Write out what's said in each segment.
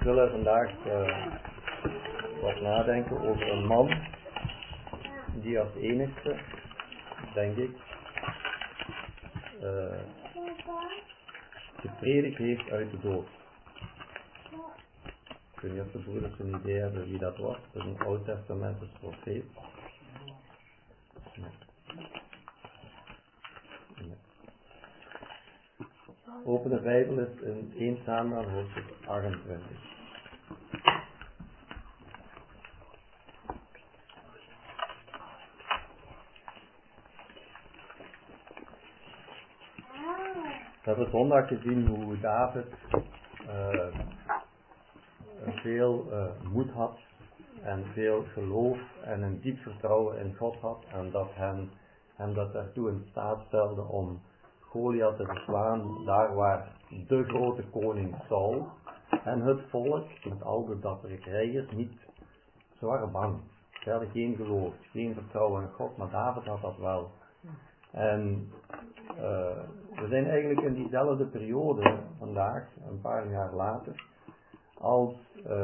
willen vandaag wat nadenken over een man die als enigste, denk ik, gepredikt heeft uit de dood. Ik weet niet of de broeders een idee hebben wie dat was. Dat is een oud-testamentische profeet. Open de Bijbel is in 1 Samuel hoofdstuk 28. We hebben zondag gezien hoe David veel moed had en veel geloof en een diep vertrouwen in God had en dat hem dat daartoe in staat stelde om Goliath te verslaan, daar waar de grote koning Saul en het volk met al de dappere krijgers niet, ze waren bang. Ze hadden geen geloof, geen vertrouwen in God, maar David had dat wel. En we zijn eigenlijk in diezelfde periode vandaag, een paar jaar later, als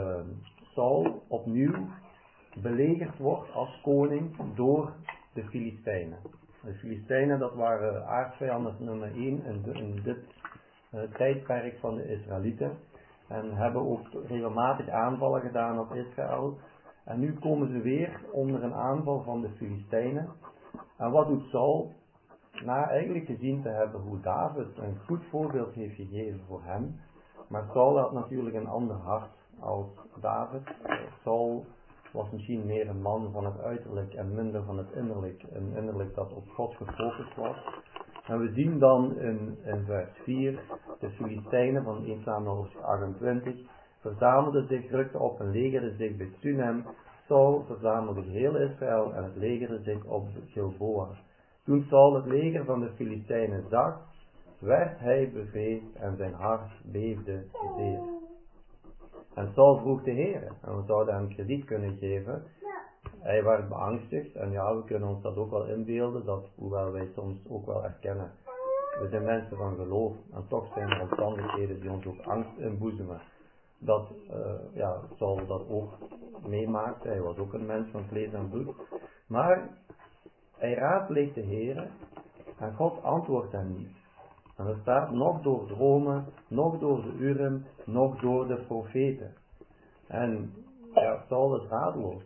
Saul opnieuw belegerd wordt als koning door de Filistijnen. De Filistijnen, dat waren aardsvijanden nummer 1 in dit tijdperk van de Israëlieten. En hebben ook regelmatig aanvallen gedaan op Israël. En nu komen ze weer onder een aanval van de Filistijnen. En wat doet Saul? Na eigenlijk gezien te hebben hoe David een goed voorbeeld heeft gegeven voor hem. Maar Saul had natuurlijk een ander hart als David. Saul was misschien meer een man van het uiterlijk en minder van het innerlijk. Een innerlijk dat op God gefocust was. En we zien dan in vers 4, de Filistijnen van 1 Samuel 28 verzamelden zich, rukten op en legerden zich bij Sunem. Saul verzamelde heel Israël en het legerde zich op Gilboa. Toen Saul het leger van de Filistijnen zag, werd hij bevreesd en zijn hart beefde zeer. En Saul vroeg de Heer, en we zouden hem krediet kunnen geven. Hij werd beangstigd, en ja, we kunnen ons dat ook wel inbeelden, dat hoewel wij soms ook wel erkennen, we zijn mensen van geloof, en toch zijn er omstandigheden die ons ook angst inboezemen. Dat Saul dat ook meemaakte, hij was ook een mens van vlees en bloed. Maar hij raadpleegt de Heer, en God antwoordt hem niet. En er staat nog door dromen, nog door de Urim, nog door de profeten. En ja, Saul is radeloos.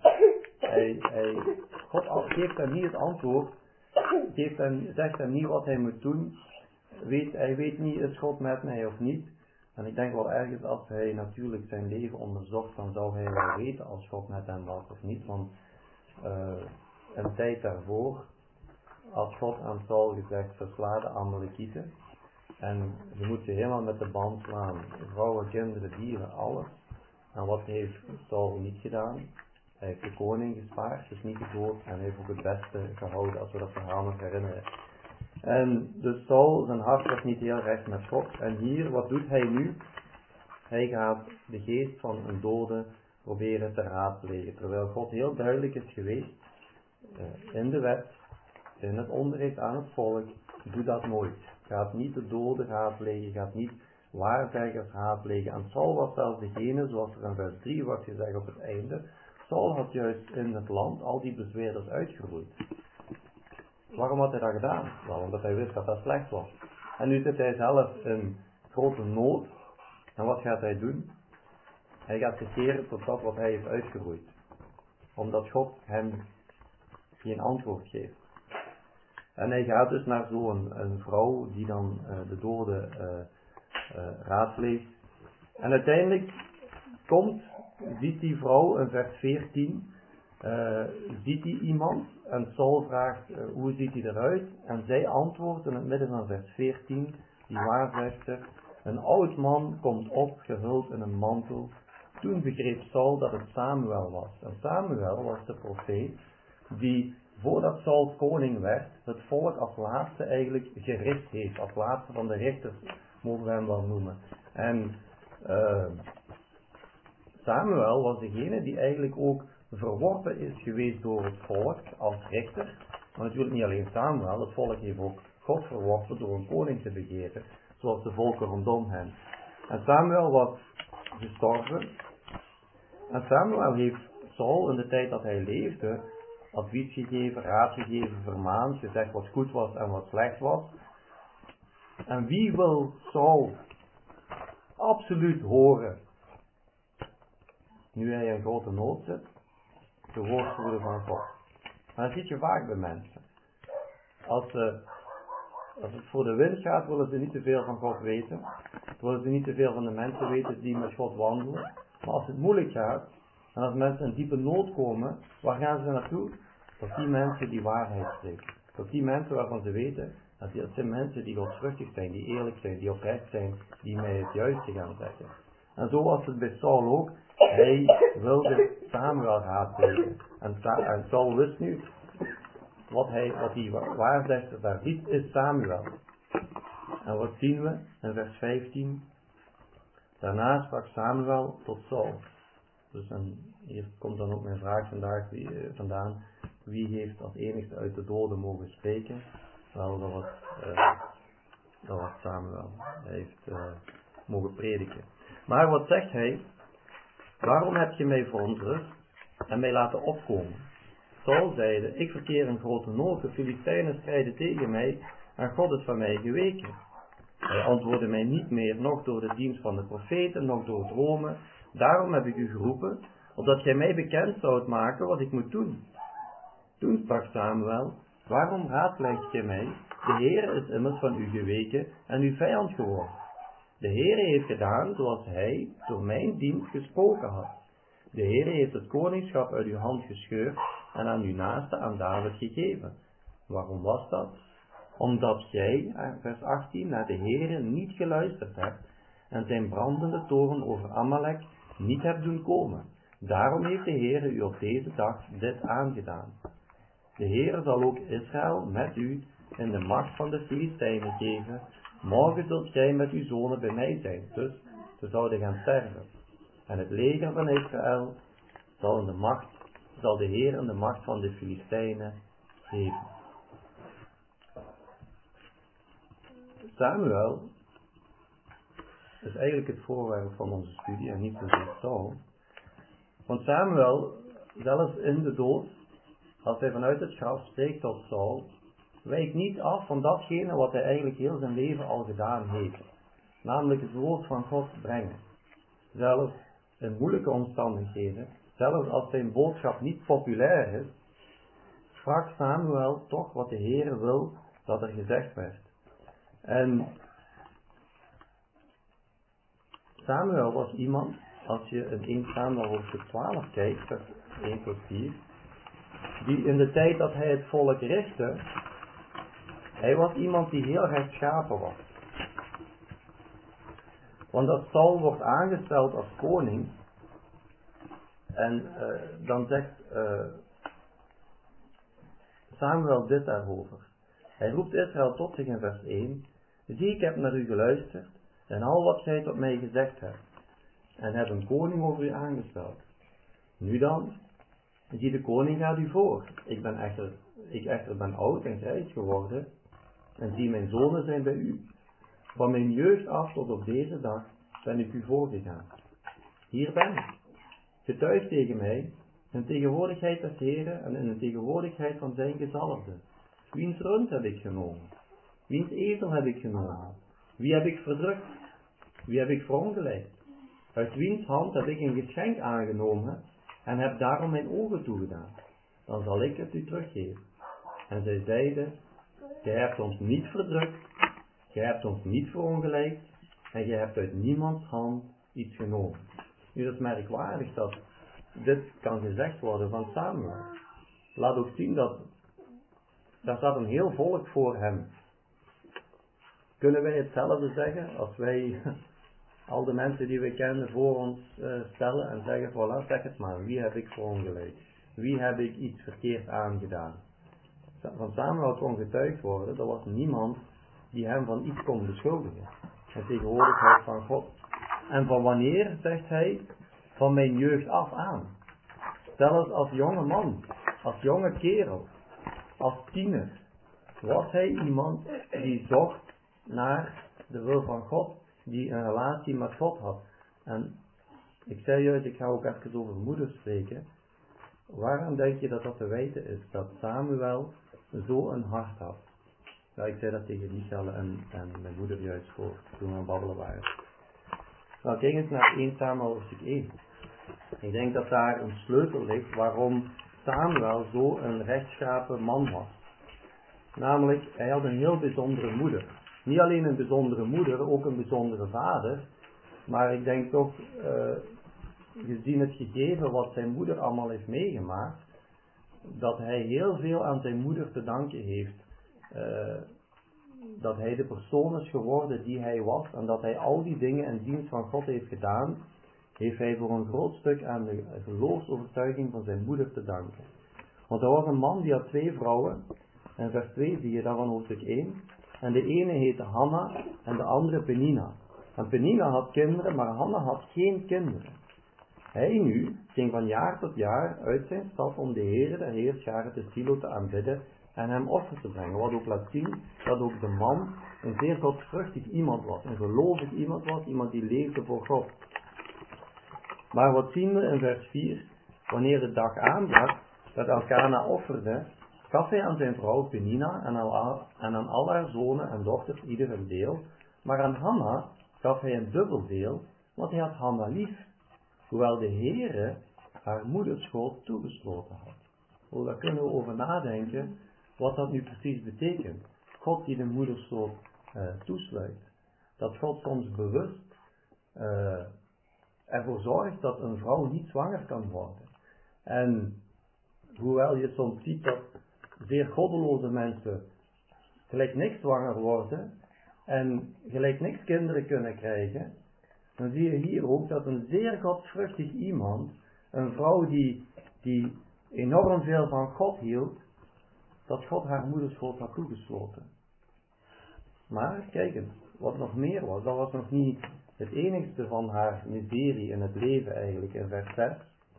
God geeft hem niet het antwoord, zegt hem niet wat hij moet doen. Hij weet niet, is God met mij of niet. En ik denk wel ergens, als hij natuurlijk zijn leven onderzocht, dan zou hij wel weten als God met hem was of niet. Want een tijd daarvoor had God aan Saul gezegd, versla de Amalekieten. En je moet ze helemaal met de band slaan. Vrouwen, kinderen, dieren, alles. En wat heeft Saul niet gedaan? Hij heeft de koning gespaard, dus niet gedood. En hij heeft ook het beste gehouden, als we dat verhaal nog herinneren. En dus Saul, zijn hart was niet heel recht met God. En hier, wat doet hij nu? Hij gaat de geest van een dode proberen te raadplegen. Terwijl God heel duidelijk is geweest, in de wet, in het onderricht aan het volk, doe dat nooit. Gaat niet de doden raadplegen, gaat niet waarzeggers raadplegen. En Saul was zelfs degene, zoals er in vers 3 wordt gezegd op het einde, Saul had juist in het land al die bezweerders uitgeroeid. Waarom had hij dat gedaan? Wel, omdat hij wist dat dat slecht was. En nu zit hij zelf in grote nood. En wat gaat hij doen? Hij gaat verkeren tot dat wat hij heeft uitgeroeid. Omdat God hem geen antwoord geeft. En hij gaat dus naar zo'n vrouw die dan de doden raadpleegt. En uiteindelijk ziet die vrouw in vers 14, ziet hij iemand en Saul vraagt hoe ziet hij eruit? En zij antwoordt in het midden van vers 14, die waarzegster, een oud man komt op gehuld in een mantel. Toen begreep Saul dat het Samuel was. En Samuel was de profeet die voordat Saul koning werd, het volk als laatste eigenlijk gericht heeft. Als laatste van de richters, mogen we hem wel noemen. En Samuel was degene die eigenlijk ook verworpen is geweest door het volk als rechter. Maar natuurlijk niet alleen Samuel, het volk heeft ook God verworpen door een koning te begeren, zoals de volken rondom hem. En Samuel was gestorven. En Samuel heeft Saul in de tijd dat hij leefde advies gegeven, raad gegeven, vermaand, gezegd wat goed was en wat slecht was. En wie wil Saul absoluut horen, nu hij in grote nood zit? De woordvoerder van God. Maar dat zie je vaak bij mensen. Als het voor de wind gaat, willen ze niet te veel van God weten. Willen ze niet te veel van de mensen weten die met God wandelen. Maar als het moeilijk gaat, en als mensen in diepe nood komen, waar gaan ze naartoe? Tot die mensen die waarheid spreken. Tot die mensen waarvan ze weten, dat zijn mensen die godvruchtig zijn, die eerlijk zijn, die oprecht zijn, die mij het juiste gaan zeggen. En zo was het bij Saul ook. Hij wilde Samuel raadplegen. En Saul wist nu, wat hij waarzegster daar ziet, is Samuel. En wat zien we in vers 15? Daarna sprak Samuel tot Saul. Dus hier komt dan ook mijn vraag vandaan. Wie heeft als enigste uit de doden mogen spreken? Wel, dat was Samuel. Hij heeft mogen prediken. Maar wat zegt hij? Waarom heb je mij verontrust en mij laten opkomen? Saul zeide, ik verkeer in grote nood, de Filistijnen strijden tegen mij en God is van mij geweken. Hij antwoordde mij niet meer, nog door de dienst van de profeten, nog door dromen. Daarom heb ik u geroepen, opdat gij mij bekend zoudt maken wat ik moet doen. Toen sprak Samuel, waarom raadpleegt gij mij? De Heer is immers van u geweken en uw vijand geworden. De Heer heeft gedaan zoals hij door mijn dienst gesproken had. De Heer heeft het koningschap uit uw hand gescheurd en aan uw naaste, aan David, gegeven. Waarom was dat? Omdat gij, vers 18, naar de Heere niet geluisterd hebt en zijn brandende toorn over Amalek niet hebt doen komen. Daarom heeft de Heere u op deze dag dit aangedaan. De Heere zal ook Israël met u in de macht van de Filistijnen geven. Morgen zult gij met uw zonen bij mij zijn. Dus ze zouden gaan sterven. En het leger van Israël zal de Heer in de macht van de Filistijnen geven. Samuel is eigenlijk het voorwerp van onze studie en niet zozeer Saul. Want Samuel, zelfs in de dood, als hij vanuit het graf spreekt tot Saul, wijkt niet af van datgene wat hij eigenlijk heel zijn leven al gedaan heeft. Namelijk het woord van God brengen. Zelfs in moeilijke omstandigheden, zelfs als zijn boodschap niet populair is, sprak Samuel toch wat de Heer wil dat er gezegd werd. En Samuel was iemand, als je in 1 Samuel hoofdstuk 12 kijkt, vers 1 tot 4, die in de tijd dat hij het volk richtte, hij was iemand die heel rechtschapen was. Want als Saul wordt aangesteld als koning, en dan zegt Samuel dit daarover. Hij roept Israël tot zich in vers 1. Zie, ik heb naar u geluisterd en al wat gij tot mij gezegd hebt. En heb een koning over u aangesteld. Nu dan, zie, de koning gaat u voor. Ik echter ben oud en grijs geworden. En zie, mijn zonen zijn bij u. Van mijn jeugd af tot op deze dag ben ik u voorgegaan. Hier ben ik. Getuig tegen mij, in tegenwoordigheid des Heren en in de tegenwoordigheid van zijn gezalfde. Wiens rund heb ik genomen? Wiens ezel heb ik genomen? Wie heb ik verdrukt? Wie heb ik verongelijkt? Uit wiens hand heb ik een geschenk aangenomen en heb daarom mijn ogen toegedaan? Dan zal ik het u teruggeven. En zij zeiden, gij hebt ons niet verdrukt, gij hebt ons niet verongelijkt en gij hebt uit niemands hand iets genomen. Nu, dat is merkwaardig dat dit kan gezegd worden van Samuel. Laat ook zien dat daar staat een heel volk voor hem. Kunnen wij hetzelfde zeggen als wij al de mensen die we kennen voor ons stellen en zeggen, voilà, zeg het maar, wie heb ik verongelijkt? Wie heb ik iets verkeerd aangedaan? Van Samuel kon getuigd worden, er was niemand die hem van iets kon beschuldigen. De tegenwoordigheid van God. En van wanneer, zegt hij, van mijn jeugd af aan. Zelfs als jonge man, als jonge kerel, als tiener, was hij iemand die zocht naar de wil van God, die een relatie met God had. En Ik zei juist, ik ga ook even over moeders spreken. Waarom denk je dat dat te wijten is? Dat Samuel zo een hart had. Ja, ik zei dat tegen Michelle en mijn moeder juist toen we aan het babbelen waren. Nou, kijk eens naar 1 Samuel hoofdstuk 1. Ik denk dat daar een sleutel ligt waarom Samuel zo een rechtschapen man was. Namelijk, hij had een heel bijzondere moeder. Niet alleen een bijzondere moeder, ook een bijzondere vader. Maar ik denk toch, gezien het gegeven wat zijn moeder allemaal heeft meegemaakt, dat hij heel veel aan zijn moeder te danken heeft. Dat hij de persoon is geworden die hij was en dat hij al die dingen in dienst van God heeft gedaan, heeft hij voor een groot stuk aan de geloofsovertuiging van zijn moeder te danken. Want er was een man die had 2 vrouwen, en vers 2 zie je daarvan hoofdstuk 1, en de ene heette Hanna en de andere Penina. En Penina had kinderen, maar Hanna had geen kinderen. Hij nu ging van jaar tot jaar uit zijn stad om de Heere der Heerscharen te Silo te aanbidden en hem offers te brengen. Wat ook laat zien dat ook de man een zeer godvruchtig iemand was, een gelovig iemand was, iemand die leefde voor God. Maar wat zien we in vers 4? Wanneer de dag aanbrak dat Elkana offerde, gaf hij aan zijn vrouw Penina en aan al haar zonen en dochters ieder een deel, maar aan Hanna gaf hij een dubbel deel, want hij had Hanna lief, hoewel de Heere haar moederschoot toegesloten had. Oh, daar kunnen we over nadenken wat dat nu precies betekent. God die de moederschoot toesluit. Dat God soms bewust ervoor zorgt dat een vrouw niet zwanger kan worden. En hoewel je soms ziet dat zeer goddeloze mensen gelijk niks zwanger worden en gelijk niks kinderen kunnen krijgen, dan zie je hier ook dat een zeer godvruchtig iemand, een vrouw die enorm veel van God hield, dat God haar moederschoot had toegesloten. Maar kijk eens, wat nog meer was, dat was nog niet het enigste van haar miserie in het leven eigenlijk in vers 6.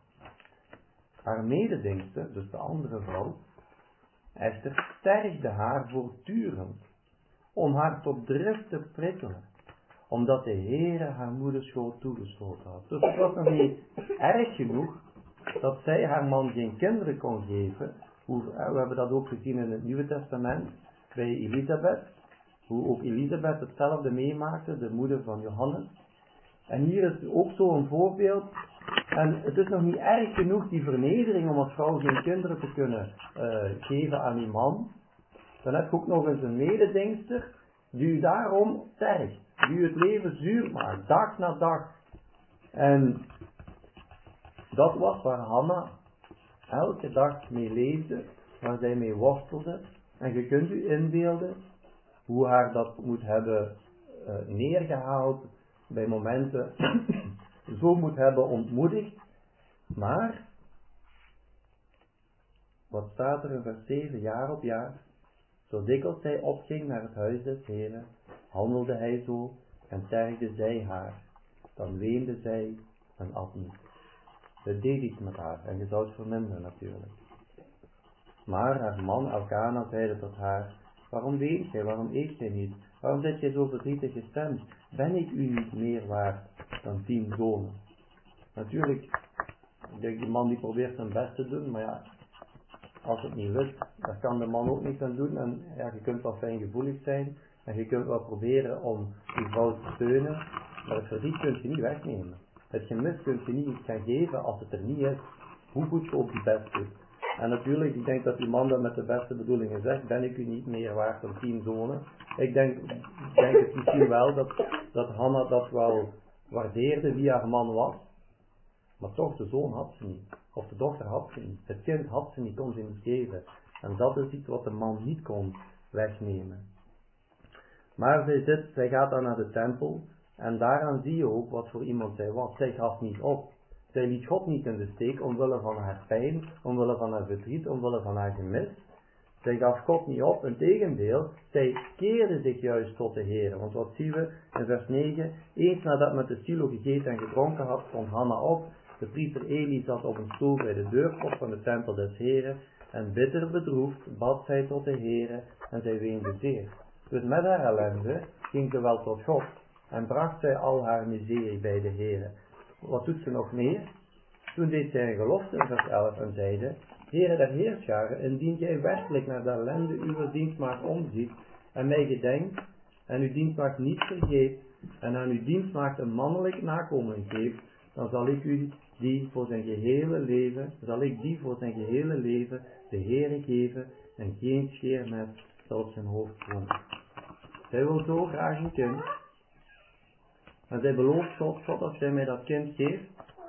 Haar mededingster, dus de andere vrouw, Esther, tergde haar voortdurend om haar tot drift te prikkelen, omdat de Heere haar moederschoot toegesloten had. Dus het was nog niet erg genoeg dat zij haar man geen kinderen kon geven. We hebben dat ook gezien in het Nieuwe Testament bij Elisabeth, hoe ook Elisabeth hetzelfde meemaakte, de moeder van Johannes. En hier is ook zo'n voorbeeld. En het is nog niet erg genoeg die vernedering om als vrouw geen kinderen te kunnen geven aan die man. Dan heb je ook nog eens een mededingster die u daarom tergt, die u het leven zuur maakt, dag na dag. En dat was waar Hanna elke dag mee leefde, waar zij mee worstelde. En je kunt u inbeelden hoe haar dat moet hebben neergehaald, bij momenten zo moet hebben ontmoedigd. Maar, wat staat er in vers 7, jaar op jaar, zo dikwijls zij opging naar het huis des Heren, handelde hij zo en tergde zij haar. Dan weende zij en at niet. Het deed iets met haar en je zou het verminderen natuurlijk. Maar haar man Elkana zeide tot haar, waarom weent gij, waarom eet gij niet? Waarom zijt gij zo verdrietig gestemd? Ben ik u niet meer waard dan 10 zonen? Natuurlijk, ik denk die man die probeert zijn best te doen, maar ja, als het niet lukt, daar kan de man ook niks aan doen. En ja, je kunt wel fijngevoelig zijn en je kunt wel proberen om die vrouw te steunen, maar het verdriet kunt je niet wegnemen. Het gemis kunt je niet gaan geven als het er niet is, hoe goed je ook je best doet. En natuurlijk, ik denk dat die man dat met de beste bedoelingen zegt, ben ik u niet meer waard dan 10 zonen. Ik denk het misschien wel dat Hanna dat wel waardeerde wie haar man was, maar toch de zoon had ze niet, of de dochter had ze niet, het kind had ze niet, kon ze niet geven. En dat is iets wat de man niet kon wegnemen. Maar zij gaat dan naar de tempel en daaraan zie je ook wat voor iemand zij was. Zij gaf niet op. Zij liet God niet in de steek omwille van haar pijn, omwille van haar verdriet, omwille van haar gemis. Zij gaf God niet op, integendeel, zij keerde zich juist tot de Heer. Want wat zien we in vers 9? Eens nadat men te Silo gegeten en gedronken had, stond Hanna op. De priester Eli zat op een stoel bij de deurpost van de tempel des Heren. En bitter bedroefd bad zij tot de Heere en zij weende zeer. Dus met haar ellende ging ze wel tot God en bracht zij al haar miserie bij de Heere. wat doet ze nog meer? Toen deed zij een gelofte in vers 11 en zeide, Heere der Heerscharen, indien jij werkelijk naar de ellende uw dienstmaagd omziet en mij gedenkt en uw dienstmaagd niet vergeet en aan uw dienstmaagd een mannelijk nakomen geeft, dan zal ik die voor zijn gehele leven de Heere geven en geen scheermes zal op zijn hoofd komen. Zij wil zo graag een kind. En zij belooft God, als jij mij dat kind geeft,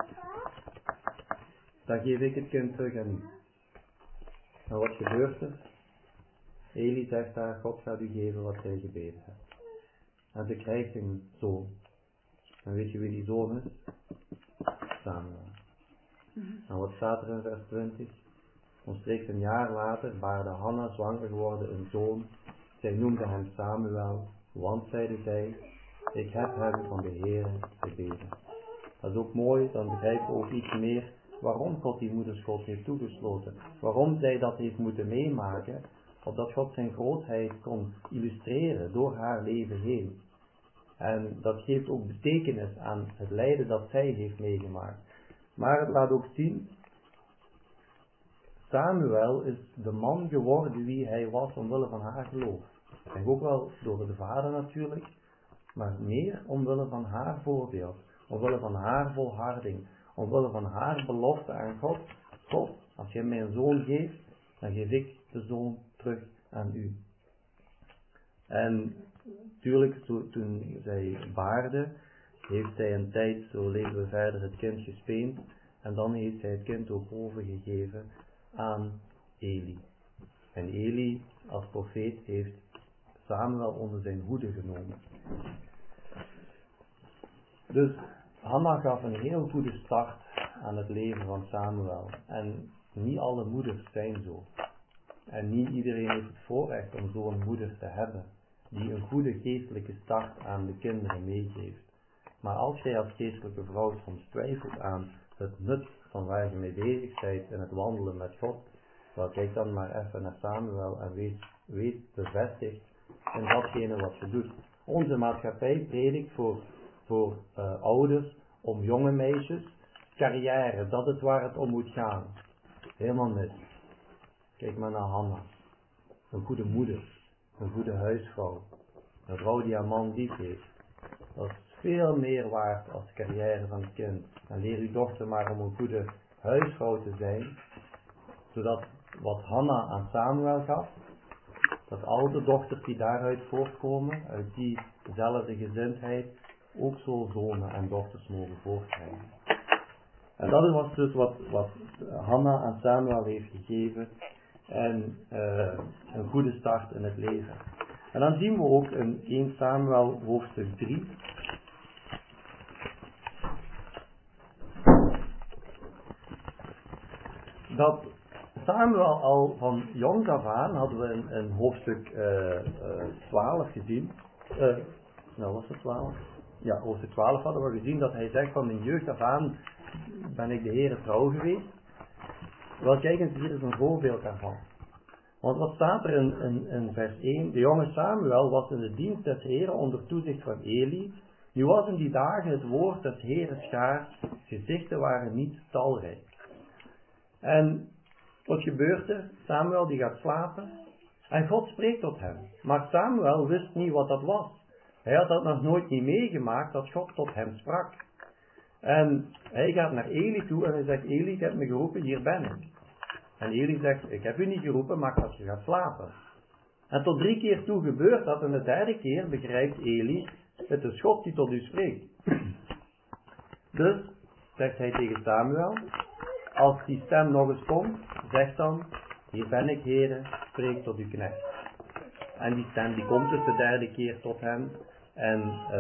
dan geef ik het kind terug aan u. En wat gebeurt er? Eli zegt haar, God gaat u geven wat gij gebeden hebt. En ze krijgt een zoon. En weet je wie die zoon is? Samuel. En wat staat er in vers 20? Omstreeks een jaar later baarde Hanna zwanger geworden een zoon. Zij noemde hem Samuel, want zeide zij, ik heb hem van de Heere gebeden. Dat is ook mooi, dan begrijpen we ook iets meer waarom God die moederschot heeft toegesloten. Waarom zij dat heeft moeten meemaken, opdat God zijn grootheid kon illustreren door haar leven heen. En dat geeft ook betekenis aan het lijden dat zij heeft meegemaakt. Maar het laat ook zien, Samuel is de man geworden wie hij was omwille van haar geloof. En ook wel door de vader natuurlijk, maar meer omwille van haar voorbeeld, omwille van haar volharding, omwille van haar belofte aan God. God, als je mij een zoon geeft, dan geef ik de zoon terug aan u. En natuurlijk, toen zij baarde, heeft zij een tijd, zo lezen we verder, het kind gespeend. En dan heeft zij het kind ook overgegeven aan Eli. En Eli, als profeet, heeft Samuel onder zijn hoede genomen. Dus Hanna gaf een heel goede start aan het leven van Samuel. En niet alle moeders zijn zo. En niet iedereen heeft het voorrecht om zo'n moeder te hebben, die een goede geestelijke start aan de kinderen meegeeft. Maar als jij als geestelijke vrouw soms twijfelt aan het nut van waar je mee bezig bent en het wandelen met God, wel kijk dan maar even naar Samuel en wees bevestigd in datgene wat je doet. Onze maatschappij predikt voor ouders om jonge meisjes, carrière, dat is waar het om moet gaan. Helemaal mis. Kijk maar naar Hanna. Een goede moeder, een goede huisvrouw, een vrouw die haar man lief heeft. Dat is veel meer waard als de carrière van het kind. En leer uw dochter maar om een goede huisvrouw te zijn, zodat wat Hanna aan Samuel gaf, dat al de dochters die daaruit voortkomen, uit diezelfde gezindheid, ook zo zonen en dochters mogen voortbrengen. En dat was dus wat Hanna aan Samuel heeft gegeven en een goede start in het leven. En dan zien we ook in 1 Samuel hoofdstuk 3, dat Samuel al van jongs af aan, hadden we in hoofdstuk 12 gezien, was het 12? Ja, hoofdstuk 12 hadden we gezien dat hij zegt van mijn jeugd af aan ben ik de Heere trouw geweest. Wel, kijk eens, hier is een voorbeeld daarvan. Want wat staat er in vers 1? De jonge Samuel was in de dienst des Heeren onder toezicht van Eli. Nu was in die dagen het woord des Heeren schaars, gezichten waren niet talrijk. En wat gebeurt er? Samuel die gaat slapen en God spreekt tot hem. Maar Samuel wist niet wat dat was. Hij had dat nog nooit niet meegemaakt dat God tot hem sprak. En hij gaat naar Eli toe en hij zegt, Eli, je hebt me geroepen, hier ben ik. En Eli zegt, ik heb u niet geroepen, maar als je gaat slapen. En tot 3 keer toe gebeurt dat en de 3e keer begrijpt Eli, het is God die tot u spreekt. Dus, zegt hij tegen Samuel, als die stem nog eens komt, zeg dan, hier ben ik, Heere, spreek tot uw knecht. En die stem die komt dus de 3e keer tot hem en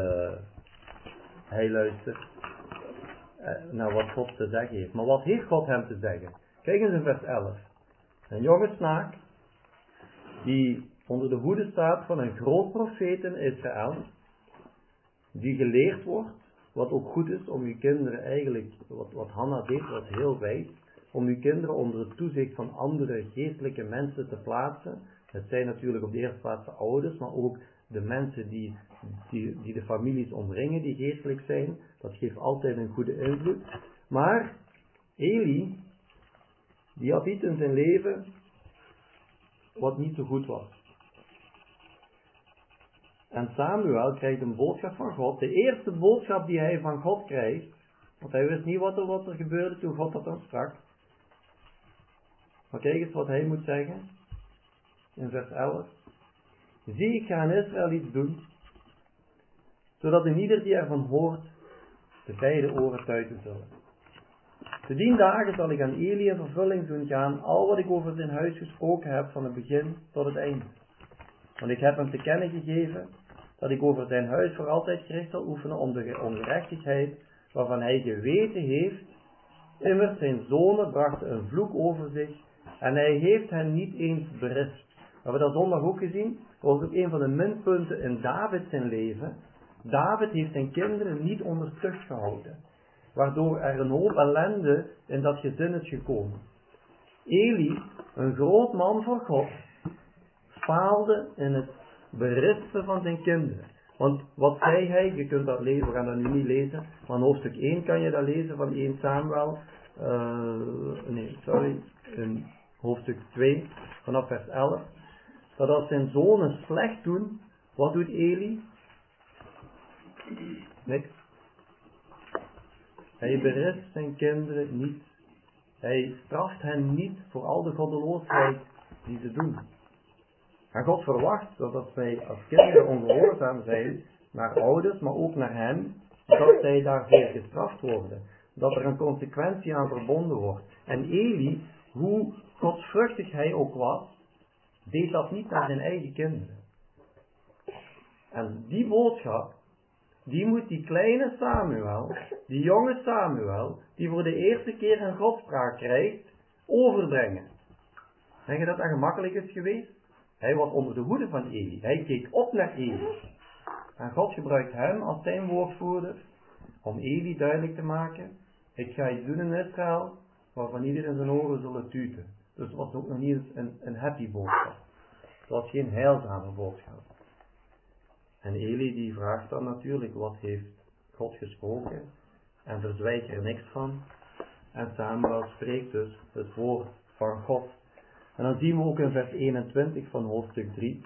hij luistert naar wat God te zeggen heeft. Maar wat heeft God hem te zeggen? Kijk eens in vers 11. Een jonge snaak die onder de hoede staat van een groot profeet in Israël, die geleerd wordt, wat ook goed is om uw kinderen eigenlijk, wat Hanna deed was heel wijs, om uw kinderen onder het toezicht van andere geestelijke mensen te plaatsen. Het zijn natuurlijk op de eerste plaats de ouders, maar ook de mensen die de families omringen, die geestelijk zijn. Dat geeft altijd een goede invloed. Maar Eli, die had iets in zijn leven wat niet zo goed was. En Samuel krijgt een boodschap van God. De eerste boodschap die hij van God krijgt, want hij wist niet wat er gebeurde toen God dat dan sprak. Maar kijk eens wat hij moet zeggen. In vers 11. Zie, ik ga aan Israël iets doen, zodat in ieder die ervan hoort, de beide oren tuiten zullen. Te dien dagen zal ik aan Eli in vervulling doen gaan, al wat ik over zijn huis gesproken heb, van het begin tot het einde. Want ik heb hem te kennen gegeven, dat ik over zijn huis voor altijd gericht zal oefenen om de ongerechtigheid, waarvan hij geweten heeft. Immers zijn zonen brachten een vloek over zich, en hij heeft hen niet eens berispt. We hebben dat zondag ook gezien. Dat was ook een van de minpunten in David zijn leven. David heeft zijn kinderen niet onder tucht gehouden. Waardoor er een hoop ellende in dat gezin is gekomen. Eli, een groot man voor God, faalde in het berispen van zijn kinderen. Want wat zei hij? Je kunt dat lezen, we gaan dat nu niet lezen. Maar in hoofdstuk 1 kan je dat lezen van 1 Samuel. In hoofdstuk 2 vanaf vers 11. Dat als zijn zonen slecht doen, wat doet Eli? Niks. Hij berispt zijn kinderen niet. Hij straft hen niet voor al de goddeloosheid die ze doen. En God verwacht dat als wij als kinderen ongehoorzaam zijn naar ouders, maar ook naar hem, dat zij daarvoor gestraft worden. Dat er een consequentie aan verbonden wordt. En Eli, hoe godsvruchtig hij ook was, deed dat niet naar zijn eigen kinderen. En die boodschap, die moet die kleine Samuel, die jonge Samuel, die voor de eerste keer een godspraak krijgt, overbrengen. Denk je dat dat gemakkelijk is geweest? Hij was onder de hoede van Eli. Hij keek op naar Eli. En God gebruikt hem als zijn woordvoerder om Eli duidelijk te maken: ik ga iets doen in Israël waarvan iedereen zijn oren zullen tuten. Dus het was ook nog niet eens een happy boodschap. Het was geen heilzame boodschap. En Eli die vraagt dan natuurlijk: wat heeft God gesproken? En verzwijgt er niks van. En Samuel spreekt dus het woord van God. En dan zien we ook in vers 21 van hoofdstuk 3.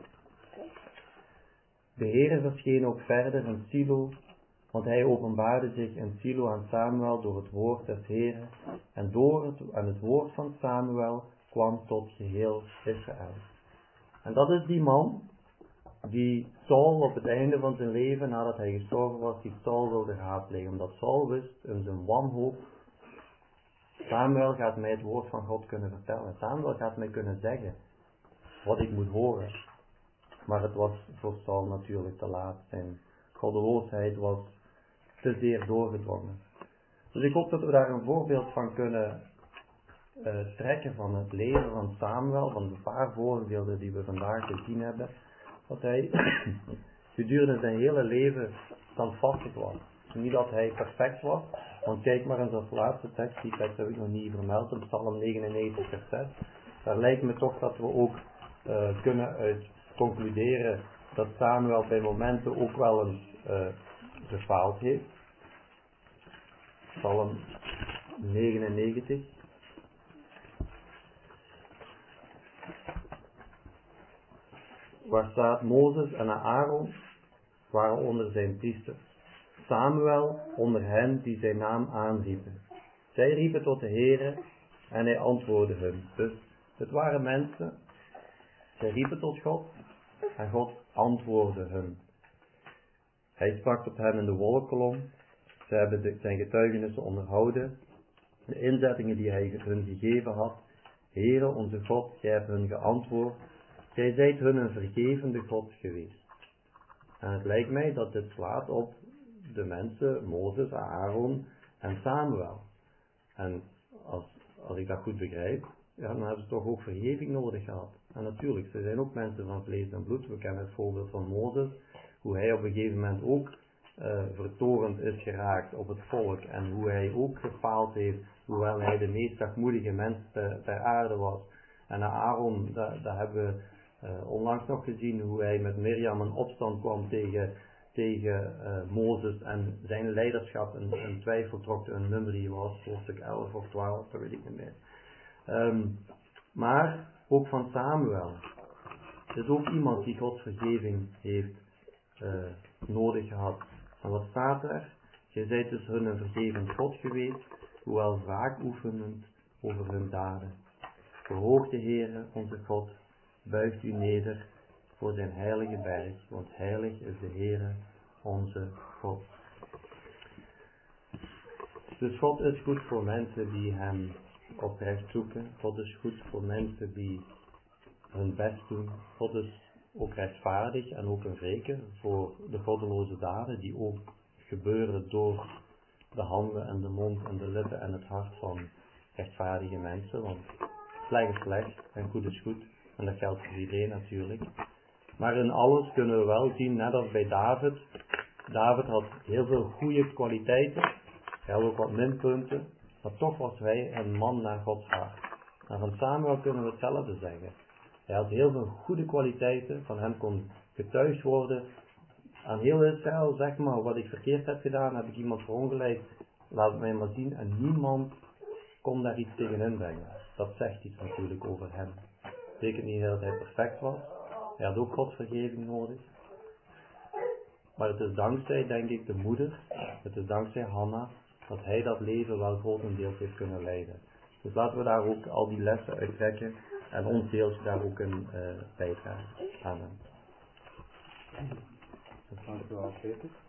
De Heere verscheen ook verder in Silo, want hij openbaarde zich in Silo aan Samuel door het woord des Heeren. En het woord van Samuel kwam tot geheel Israël. En dat is die man die Saul op het einde van zijn leven, nadat hij gestorven was, die Saul wilde raadplegen. Omdat Saul wist in zijn wanhoop: Samuel gaat mij het woord van God kunnen vertellen. Samuel gaat mij kunnen zeggen wat ik moet horen. Maar het was voor Saul natuurlijk te laat. Zijn goddeloosheid was te zeer doorgedrongen. Dus ik hoop dat we daar een voorbeeld van kunnen trekken van het leven van Samuel, van de paar voorbeelden die we vandaag gezien hebben. Dat hij gedurende zijn hele leven standvastig was. Niet dat hij perfect was, want kijk maar in zijn laatste tekst, die tekst heb ik nog niet vermeld, in Psalm 99 vers 6. Daar lijkt me toch dat we ook kunnen uit concluderen dat Samuel bij momenten ook wel eens gefaald heeft. Psalm 99. Waar staat: Mozes en Aaron waren onder zijn priesters. Samuel onder hen die zijn naam aanriepen. Zij riepen tot de Heere en hij antwoordde hun. Dus het waren mensen, zij riepen tot God en God antwoordde hun. Hij sprak tot hen in de wolkkolom. Zij hebben zijn getuigenissen onderhouden. De inzettingen die hij hun gegeven had. Heere onze God, gij hebt hun geantwoord. Gij zijt hun een vergevende God geweest. En het lijkt mij dat dit slaat op de mensen, Mozes, Aaron en Samuel. En als ik dat goed begrijp, ja, dan hebben ze toch ook vergeving nodig gehad. En natuurlijk, ze zijn ook mensen van vlees en bloed. We kennen het voorbeeld van Mozes, hoe hij op een gegeven moment ook vertorend is geraakt op het volk. En hoe hij ook gefaald heeft, hoewel hij de meest zachtmoedige mens ter aarde was. En Aaron, daar hebben we Onlangs nog gezien hoe hij met Mirjam in opstand kwam tegen Mozes en zijn leiderschap in twijfel trok. Een nummer die was, hoofdstuk 11 of 12, dat weet ik niet meer. Maar ook van Samuel. Het is ook iemand die Gods vergeving heeft nodig gehad. En wat staat er? Je zijt dus hun een vergevend God geweest, hoewel wraak oefenend over hun daden. Verhoog de Heere, onze God, buigt u neder voor zijn heilige berg, want heilig is de Heere, onze God. Dus God is goed voor mensen die hem oprecht zoeken. God is goed voor mensen die hun best doen. God is ook rechtvaardig en ook een wreker voor de goddeloze daden die ook gebeuren door de handen en de mond en de lippen en het hart van rechtvaardige mensen. Want slecht is slecht en goed is goed. En dat geldt voor iedereen natuurlijk. Maar in alles kunnen we wel zien, net als bij David. David had heel veel goede kwaliteiten. Hij had ook wat minpunten. Maar toch was hij een man naar Gods hart. En van Samuel kunnen we hetzelfde zeggen. Hij had heel veel goede kwaliteiten. Van hem kon getuigd worden aan heel Israël, zeg maar, wat ik verkeerd heb gedaan, heb ik iemand verongelijkt, laat het mij maar zien. En niemand kon daar iets tegen inbrengen. Dat zegt iets natuurlijk over hem. Dat betekent niet dat hij perfect was. Hij had ook Gods vergeving nodig. Maar het is dankzij, denk ik, de moeder, het is dankzij Hanna, dat hij dat leven wel grotendeels heeft kunnen leiden. Dus laten we daar ook al die lessen uit trekken en ons deels daar ook in bijdragen. Amen. Dank u wel, Peter.